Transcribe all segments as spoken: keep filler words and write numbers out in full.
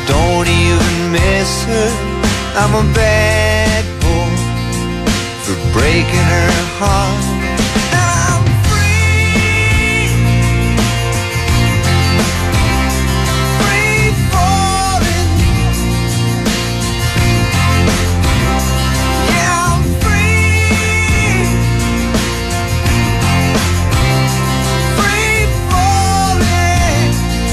don't even miss her. I'm a bad boy for breaking her heart. I'm free, free falling. Yeah, I'm free, free falling.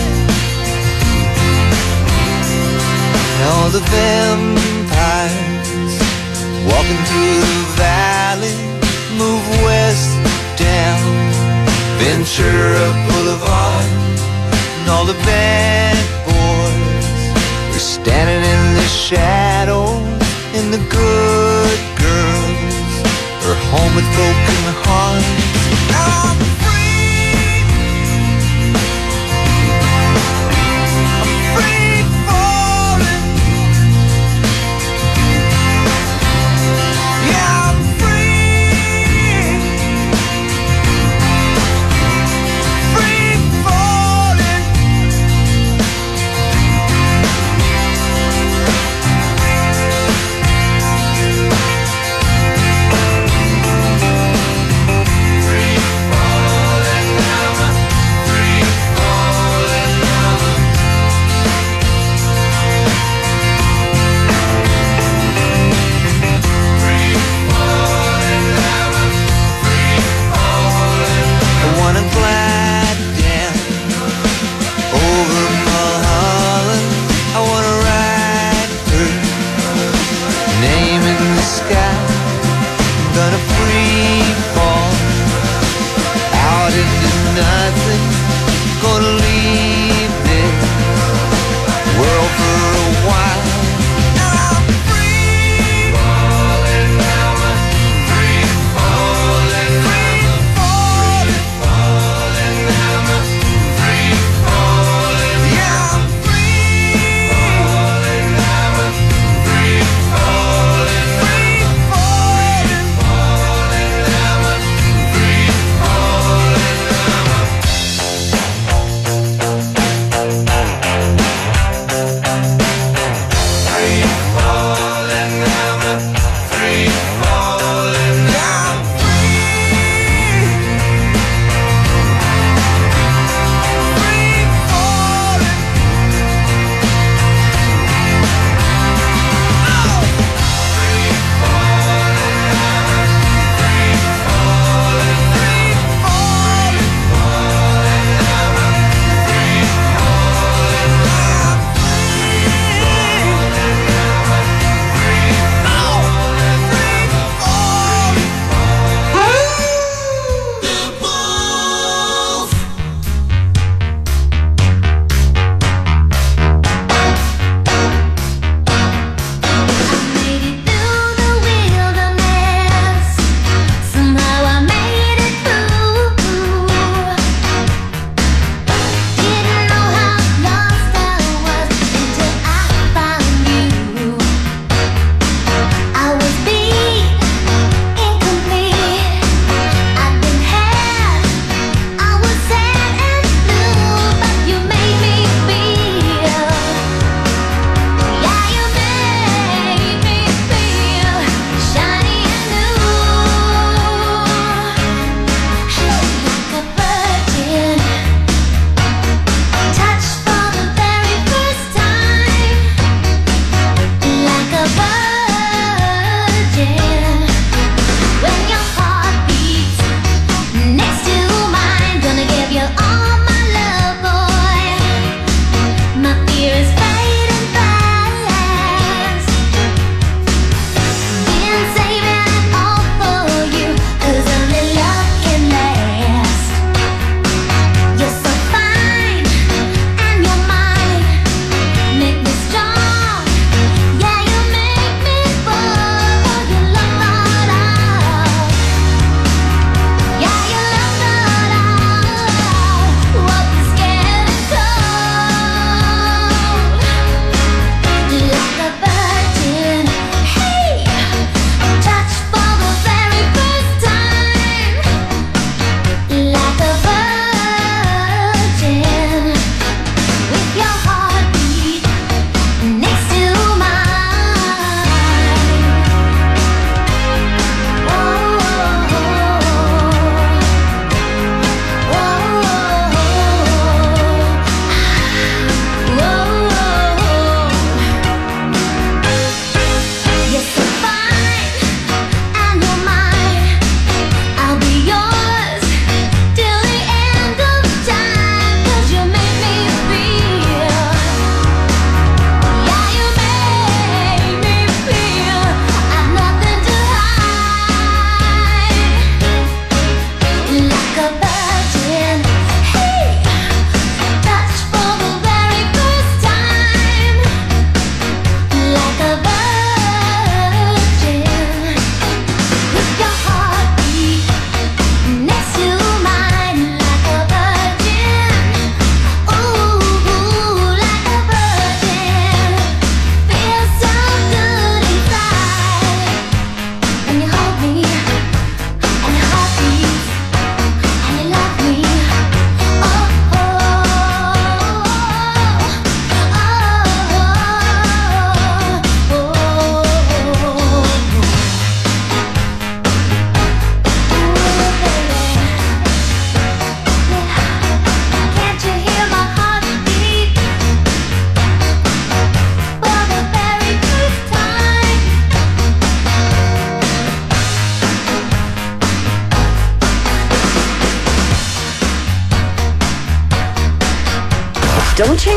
All the vampires walking through the valley move west down Ventura Boulevard, and all the bad boys are standing in the shadows, and the good girls are home with broken hearts. I'm free, I'm free falling. Yeah, I'm free, free falling.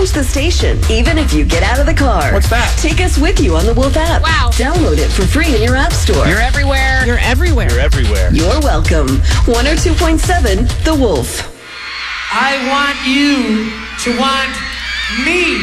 change the station, even if you get out of the car. What's that? Take us with you on the Wolf app. Wow. Download it for free in your app store. You're everywhere. You're everywhere. You're everywhere. You're welcome. one oh two point seven The Wolf. I want you to want me.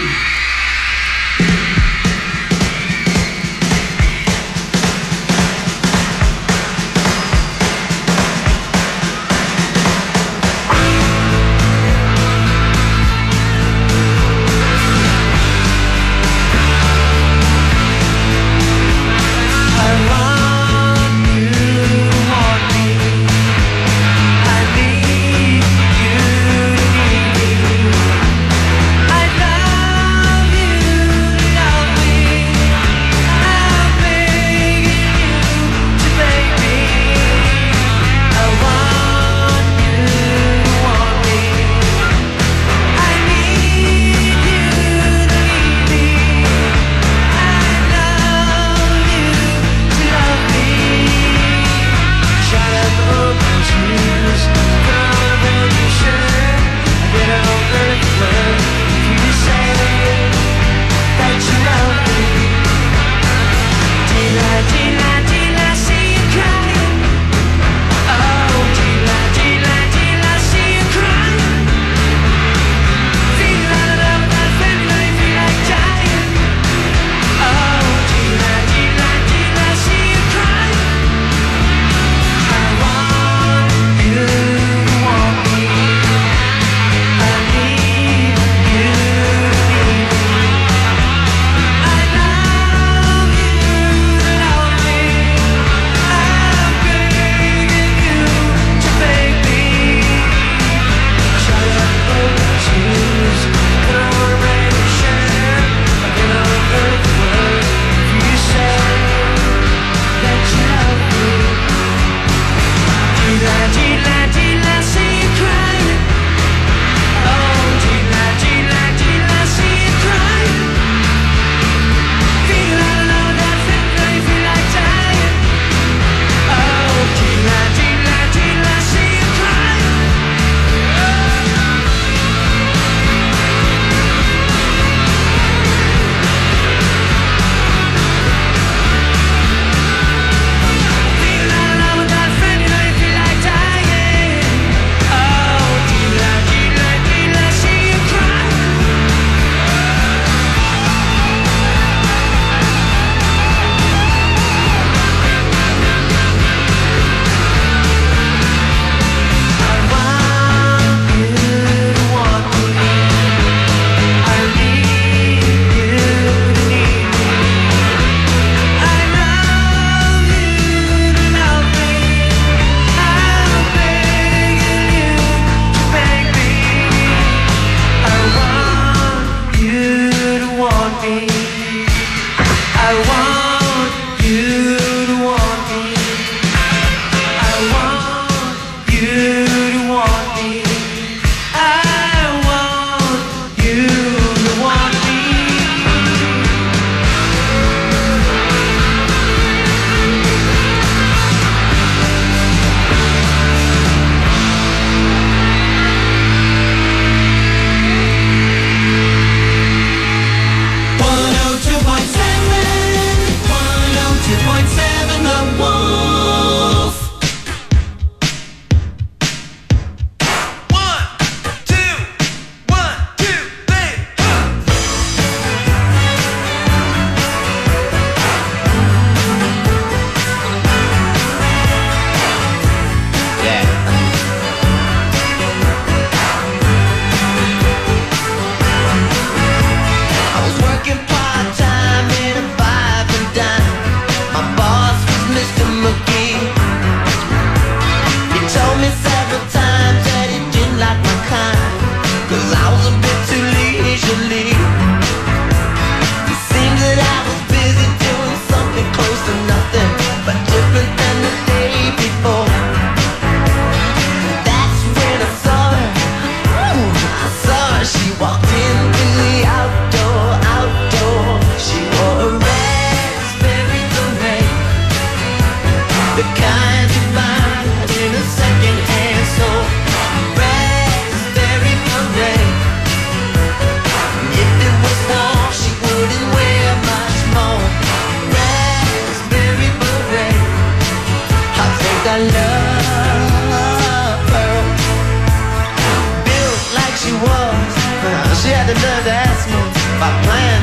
one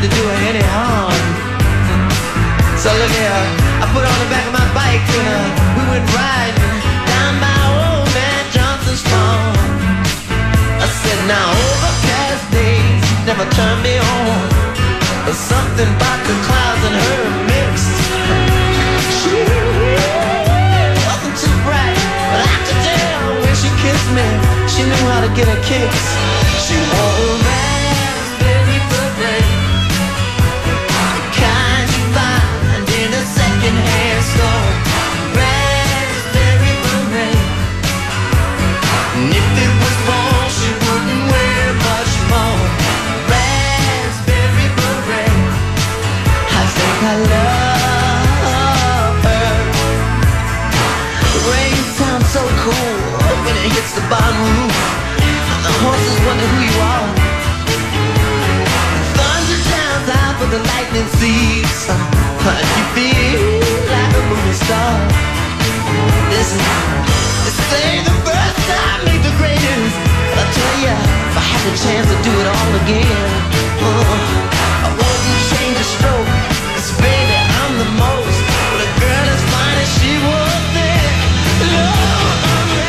to do her any harm. So look here, I put on the back of my bike and uh, we went riding down by old man Johnson's farm. I said, now overcast days never turn me on. There's something about the clouds and her mixed. She wasn't too bright, but I could tell when she kissed me, she knew how to get her kicks. She wore a raspberry beret, the kind you find in a second-hand store. Raspberry beret, and if it was born, she wouldn't wear much more. Raspberry beret, I think I love her. The rain sounds so cool when it hits the bottom roof. The horses wonder who you are. Thunder drowns out but the lightning sees. But you feel like a movie star. Listen, they say the first time made the greatest. But I tell ya, if I had the chance to do it all again, uh, I wouldn't change a stroke. 'Cause baby, I'm the most. But a girl as fine as she was then, Lord,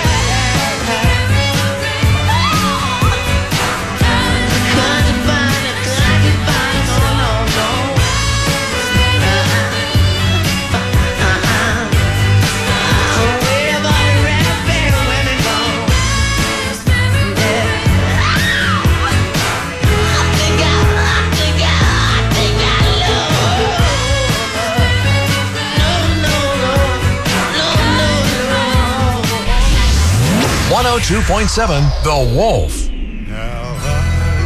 one oh two point seven The Wolf. Now I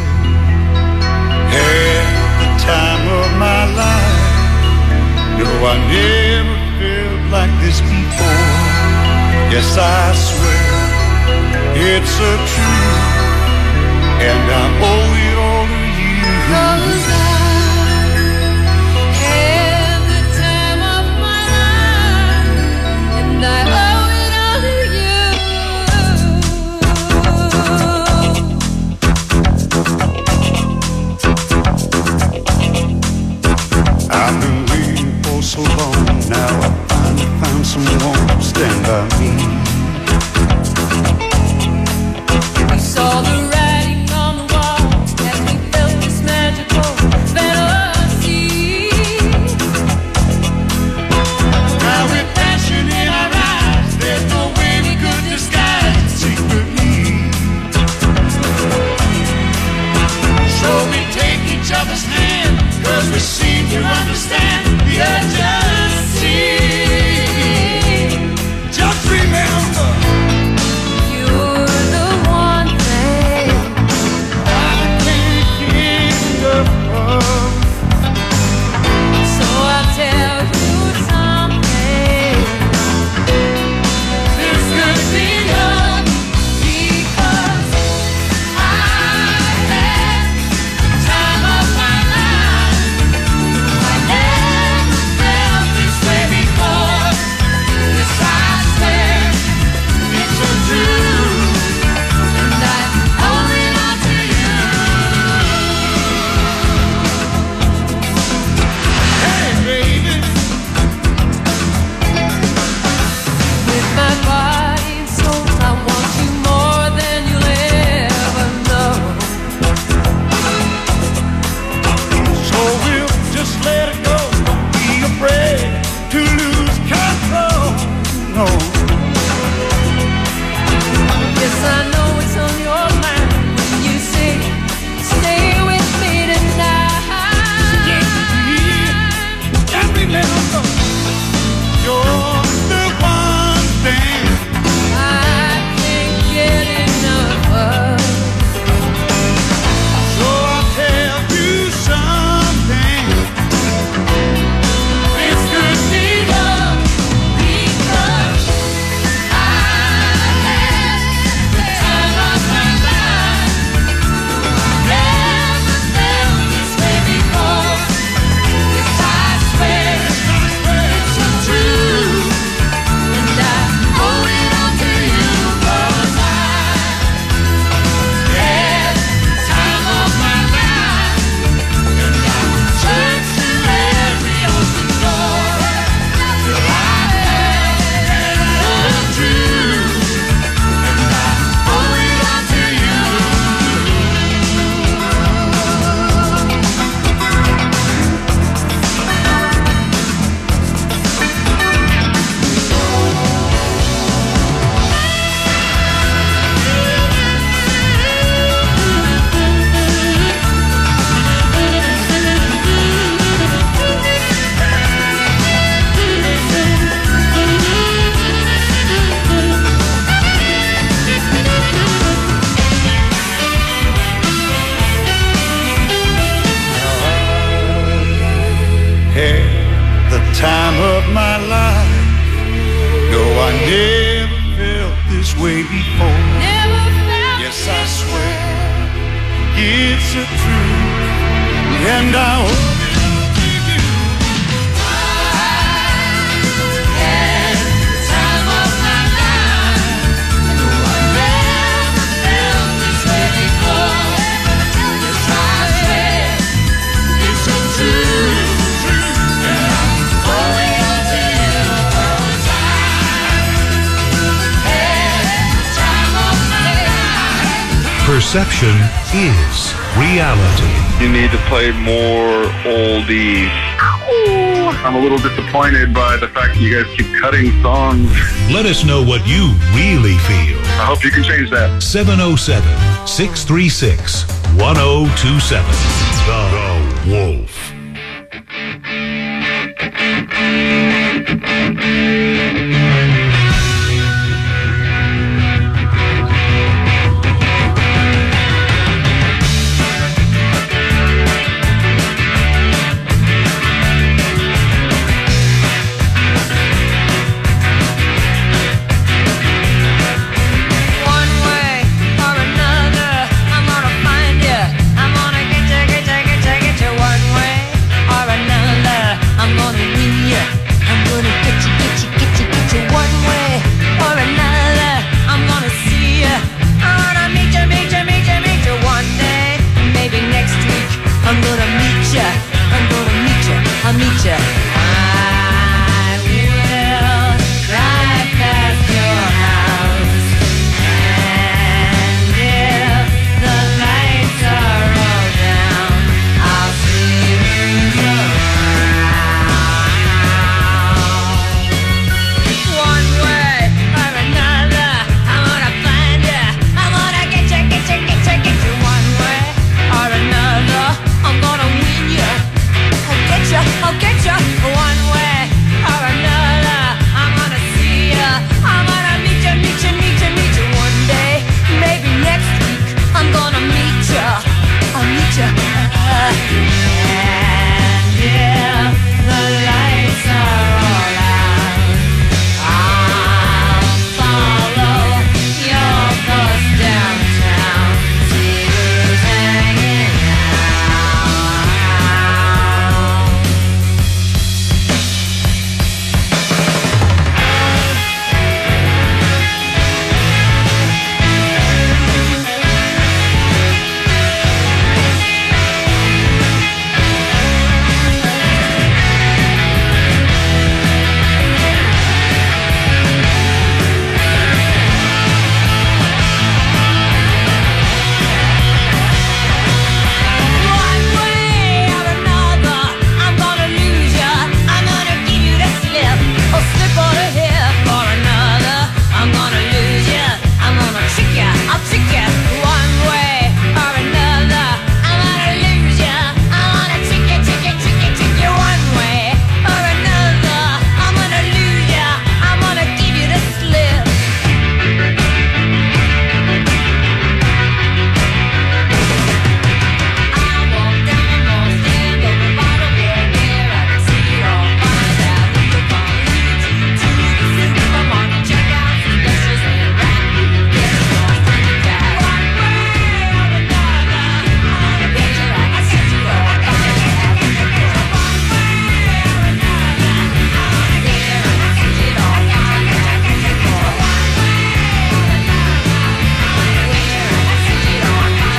had the time of my life. No, I never felt like this before. Yes, I swear it's a truth, and I owe it all to you. 'Cause I had the time of my life, and I owe it all to you. I've been waiting for so long. Now I finally found someone to stand by me. We saw the writing on the wall as we felt this magical fantasy. Now with passion in our eyes, there's no way we could disguise it secretly. So we take each other's hand, 'cause we seem to understand the urgency. Just remember, You're the one thing I can't get enough of. so I'll tell you something. This could be done Because I had the time of my life. I never felt had the time of my life. No, I never felt this way before. Never felt Yes, I swear it's a truth, and I hope it'll keep you. had the time of my life. No, I never felt this way before. Yes, I swear it's a truth, and I owe it all to you. 'Cause I had the time of my life. Perception is reality. You need to play more oldies. I'm a little disappointed by the fact that you guys keep cutting songs. Let us know what you really feel. I hope you can change that. seven oh seven, six three six, one oh two seven. The, the Wolf. One way or another, I'm gonna find you. I'm gonna get you, get you, get you, get you. One way or another, I'm gonna win you. I'm gonna get you, get you, get you, get you. One way or another, I'm gonna see you. I wanna meet you, meet you, meet you, meet you. One day, maybe next week, I'm gonna meet you. I'm gonna meet you. I'll meet you. I will drive past your house. And if the lights are all down, I'll see who's around. One way or another, I'm gonna find you. I'm gonna get you, get you, get you, get you. One way or another, I'm gonna win you. I'll get you, I'll get you. One way or another, I'm gonna see you. I'm gonna meet you, meet you, meet you, meet you. One day, maybe next week, I'm gonna meet you. I'll meet you. And if the lights are all out, I'll follow your bus downtown. See who's hanging out. One way or another, I'm gonna lose ya. I'm gonna give you the slip, or slip on the hip. Or another, I'm gonna lose ya. I'm gonna trick ya, I'll trick ya. One way or another, I'm gonna lose ya. I'm gonna trick ya, trick ya, trick ya, trick ya. One way or another, I'm gonna lose ya. I'm gonna give you the slip. I walk down, I'm gonna stand on the bottom of your mirror. I can see it all, find out who you're from. Lead you to the supermarket, check out some dishes and wrap you. Get lost in the crowd. One way or another, I'm gonna get you. I can set you up, I can set you up. One way or another, I'm gonna get you. I can set it all, I can set you up. One way or another, I'm gonna get you. I can set it all, I can set you up.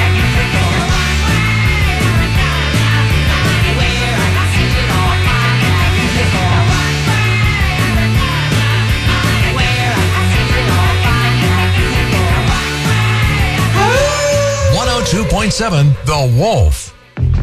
one oh two point seven The Wolf.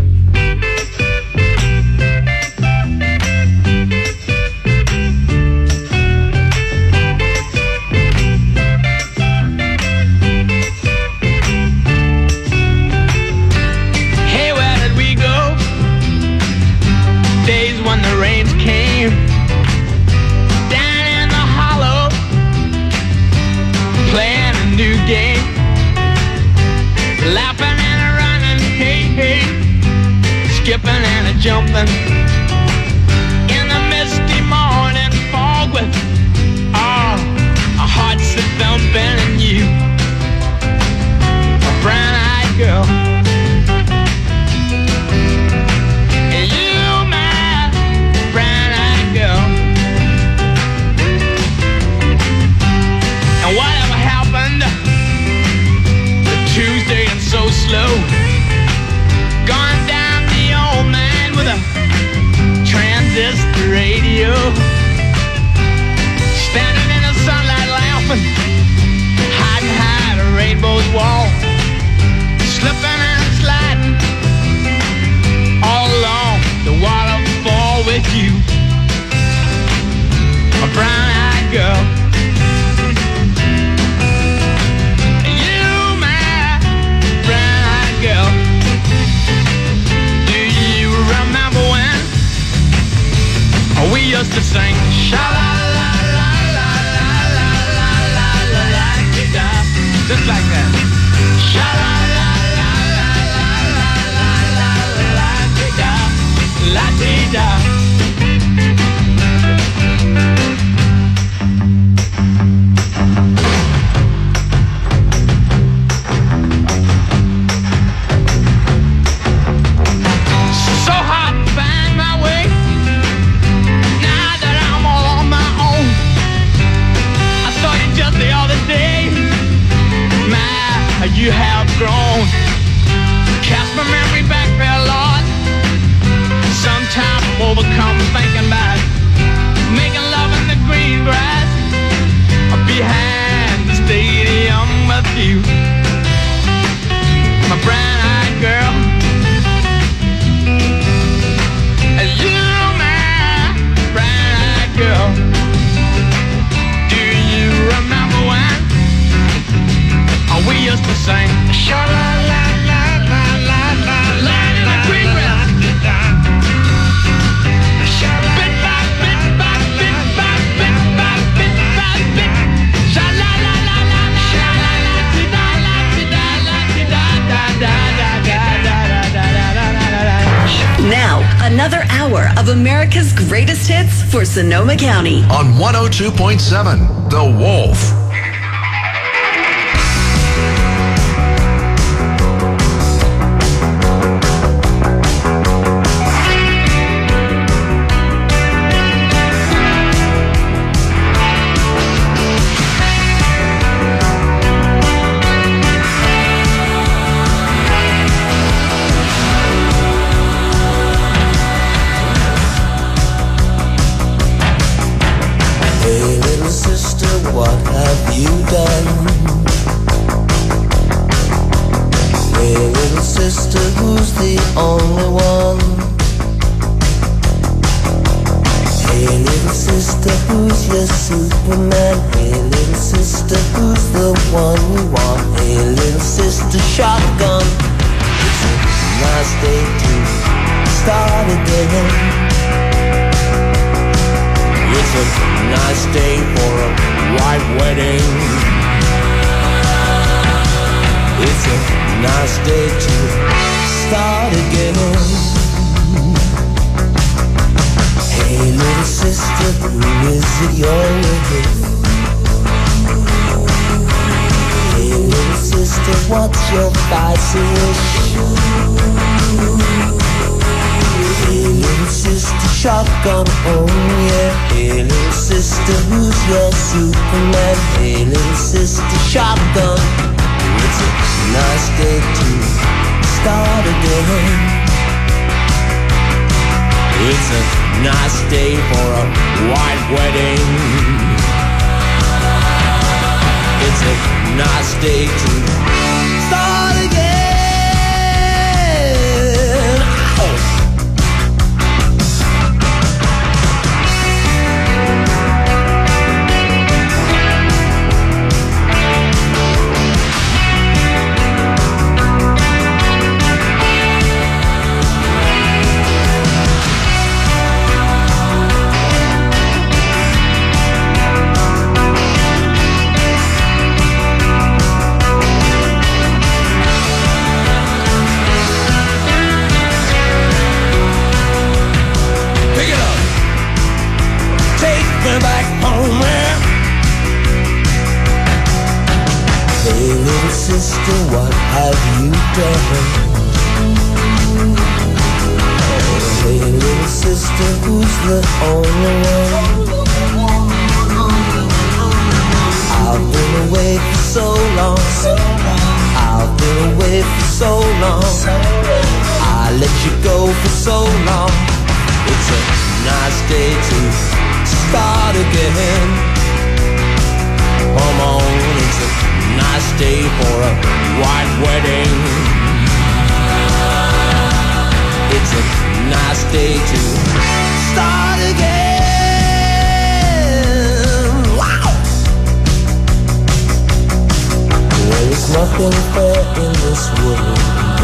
Hey, where did we go? Days when the rains came down in the hollow, playing a new game, laughing and a running, hey, hey, skipping and a jumping, with all a heart so thumping and you, a brown-eyed girl. And you, my brown-eyed girl. And whatever happened to Tuesday and so slow, gone down the old man with a transistor radio, standing in the sunlight laughing, hiding behind a rainbow's wall, slipping and sliding all along the waterfall with you, a brown-eyed girl. You, my brown-eyed girl. Do you remember when we used to sing sha-la-la-la-la-la-la-la-la-la-la-la-la-la-la, just like that. Sha-la-la-la-la-la-la-la-la-la-la-la-la-la. So hard to find my way now that I'm all on my own. I saw you just the other day. My, you have grown. Cast my memory back there, Lord. Sometimes I'm overcome thinking about making love in the green grass behind the stadium with you, my brown-eyed girl. You, my brown-eyed girl. Do you remember when we used to sing sha-la-la-la-la-la-la-la, in the green grass? Bit by bit by bit by bit by bit by bit. Sha-la-la-la-la-la-la-la-la-la-la-la-la-la-la-la-la-la-la-la. Now, another hour of America's greatest hits for Sonoma County. On one oh two point seven, The Wolf. Hey little sister, what have you done? Hey little sister, who's the only one? Hey little sister, who's your Superman? Hey little sister, who's the one you want? Hey little sister, shotgun. It's a nice day to start again. It's a nice day for a white wedding. It's a nice day to start again. Hey little sister, who is it you're with? Hey little sister, what's your spicy wish? Hey little sister, shotgun, oh yeah. Hey little sister, who's your Superman? Hey little sister, shotgun. It's a nice day to start again. It's a nice day for a white wedding. It's a nice day to start again. Oh. sister, what have you done? Hey, little sister, who's the only one? I've been away for so long. I've been away for so long. I let you go for so long. It's a nice day to start again. Come on, it's a nice day for a white wedding. It's a nice day to start again. Wow! There is nothing fair in this world.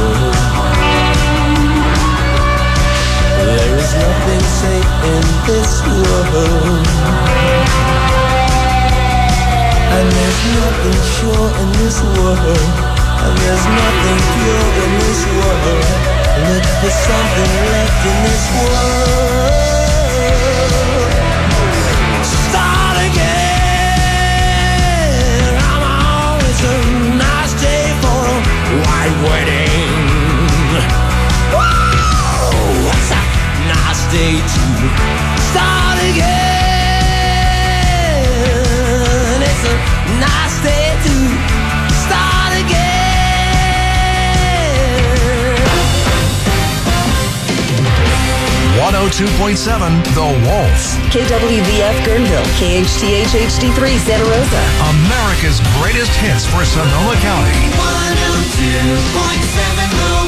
There is nothing safe in this world. And there's nothing sure in this world. And there's nothing pure in this world. Look for something left in this world. Start again. I'm on. It's a nice day for a white wedding. Whoa! It's a nice day to start again. It's a nice day to start again. one oh two point seven The Wolf. K W V F Guerneville, K H T H H D three Santa Rosa. America's greatest hits for Sonoma County. one oh two point seven The